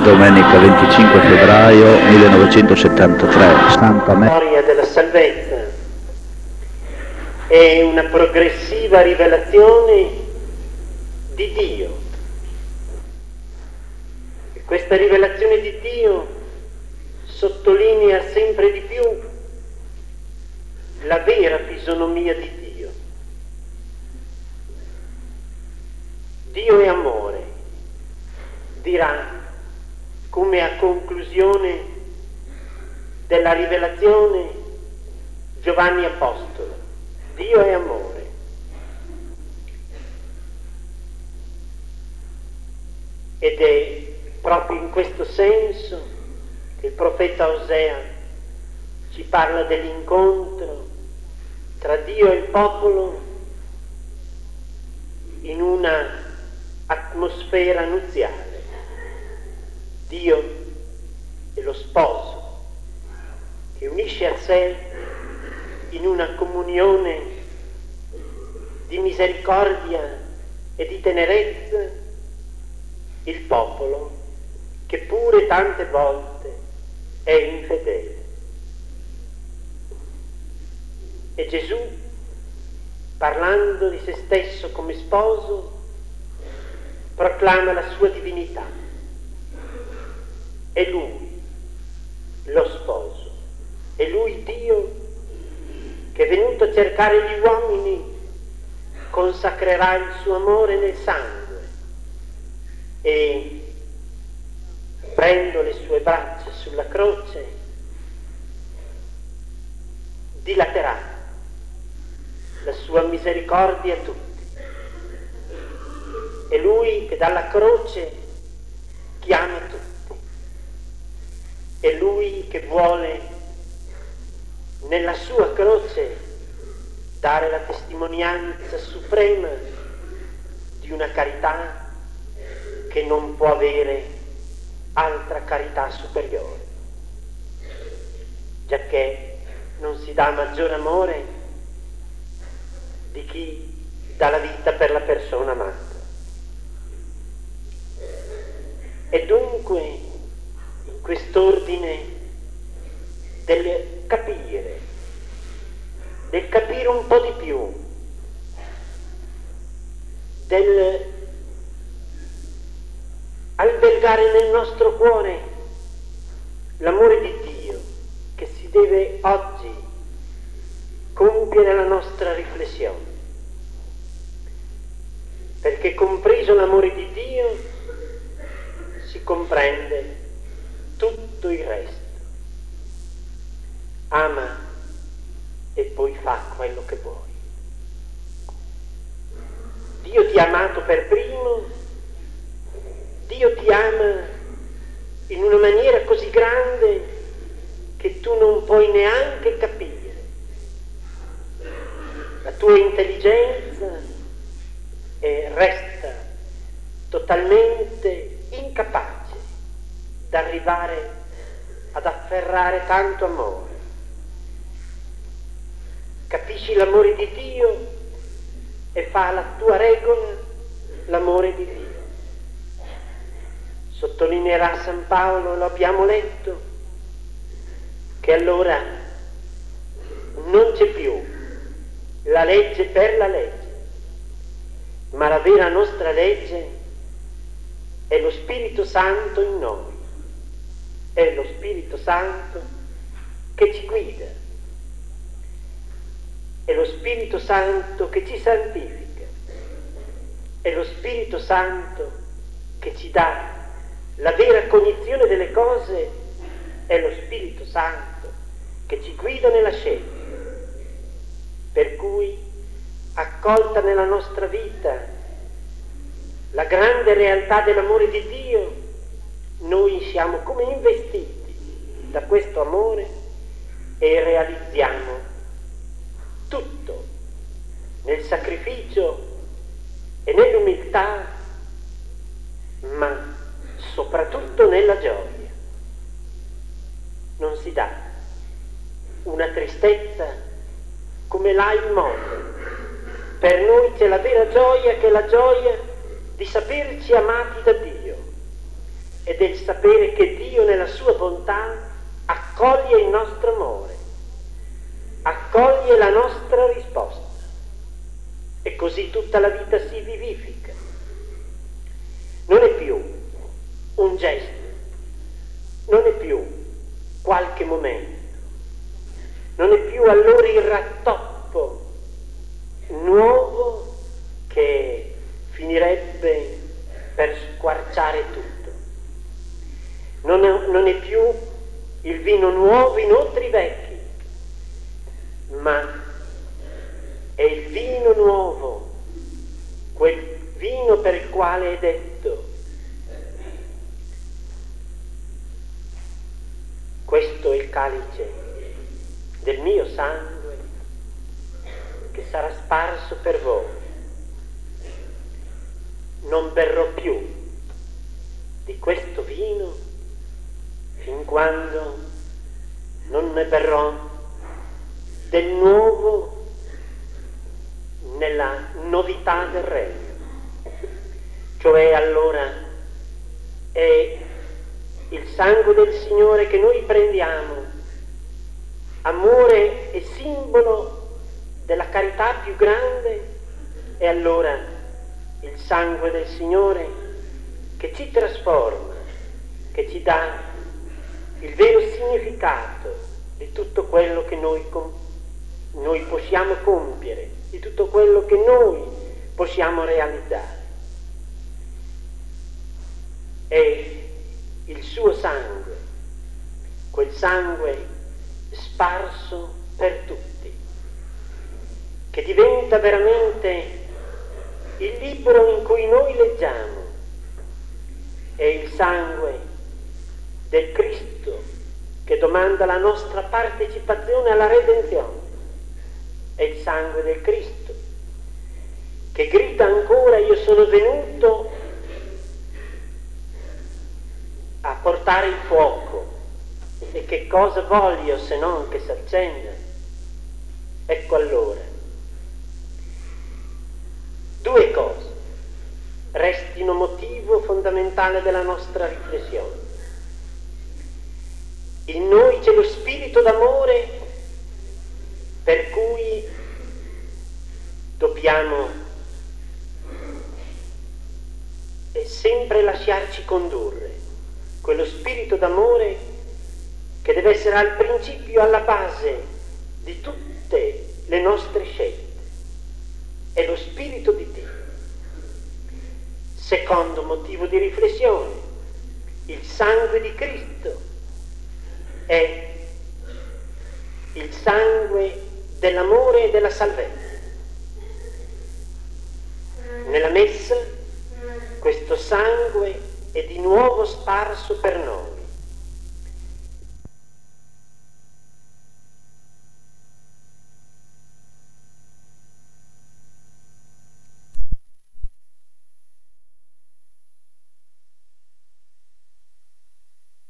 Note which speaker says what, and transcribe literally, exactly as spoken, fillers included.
Speaker 1: Domenica venticinque febbraio millenovecentosettantatré, Santa
Speaker 2: La storia della salvezza è una progressiva rivelazione di Dio. E questa rivelazione di Dio sottolinea sempre di più la vera fisonomia di Dio. Dio è amore, dirà come a conclusione della rivelazione Giovanni Apostolo. Dio è amore. Ed è proprio in questo senso che il profeta Osea ci parla dell'incontro tra Dio e il popolo in una atmosfera nuziale. Dio è lo sposo che unisce a sé in una comunione di misericordia e di tenerezza il popolo che pure tante volte è infedele. E Gesù, parlando di se stesso come sposo, proclama la sua divinità. È Lui, lo sposo, è Lui Dio che è venuto a cercare gli uomini, consacrerà il suo amore nel sangue e, aprendo le sue braccia sulla croce, dilaterà la sua misericordia a tutti. È Lui che dalla croce chiama tutti. È Lui che vuole nella sua croce dare la testimonianza suprema di una carità che non può avere altra carità superiore, giacché non si dà maggiore amore di chi dà la vita per la persona amata. E dunque quest'ordine del capire, del capire un po' di più, del albergare nel nostro cuore l'amore di Dio che si deve oggi compiere la nostra riflessione, perché compreso l'amore di Dio si comprende tutto il resto. Ama e poi fa quello che vuoi. Dio ti ha amato per primo, Dio ti ama in una maniera così grande che tu non puoi neanche capire. La tua intelligenza eh, resta totalmente incapace d'arrivare ad afferrare tanto amore. Capisci l'amore di Dio e fa la tua regola l'amore di Dio. Sottolineerà San Paolo, lo abbiamo letto, che allora non c'è più la legge per la legge, ma la vera nostra legge è lo Spirito Santo in noi. È lo Spirito Santo che ci guida, è lo Spirito Santo che ci santifica, è lo Spirito Santo che ci dà la vera cognizione delle cose, è lo Spirito Santo che ci guida nella scelta. Per cui, accolta nella nostra vita la grande realtà dell'amore di Dio, noi siamo come investiti da questo amore e realizziamo tutto nel sacrificio e nell'umiltà, ma soprattutto nella gioia. Non si dà una tristezza come l'ha il mondo. Per noi c'è la vera gioia, che è la gioia di saperci amati da Dio, ed è nel sapere che Dio nella sua bontà accoglie il nostro amore, accoglie la nostra risposta, e così tutta la vita si vivifica. Non è più un gesto, non è più qualche momento, non è più allora il rattoppo nuovo che finirebbe per squarciare tutto. Non è, non è più il vino nuovo in otri vecchi, ma è il vino nuovo, quel vino per il quale è detto: questo è il calice del mio sangue che sarà sparso per voi. Non berrò più di questo vino fin quando non ne berrò del nuovo nella novità del regno. Cioè allora è il sangue del Signore che noi prendiamo, amore e simbolo della carità più grande, e allora il sangue del Signore che ci trasforma, che ci dà il vero significato di tutto quello che noi, com- noi possiamo compiere, di tutto quello che noi possiamo realizzare. È il suo sangue, quel sangue sparso per tutti, che diventa veramente il libro in cui noi leggiamo. È il sangue del Cristo che domanda la nostra partecipazione alla redenzione. È il sangue del Cristo che grida ancora: io sono venuto a portare il fuoco, e che cosa voglio se non che si accenda? Ecco allora, due cose restino motivo fondamentale della nostra riflessione. In noi c'è lo spirito d'amore per cui dobbiamo sempre lasciarci condurre, quello spirito d'amore che deve essere al principio, alla base di tutte le nostre scelte. È lo spirito di Dio. Secondo motivo di riflessione: il sangue di Cristo è il sangue dell'amore e della salvezza. Nella messa questo sangue è di nuovo sparso per noi.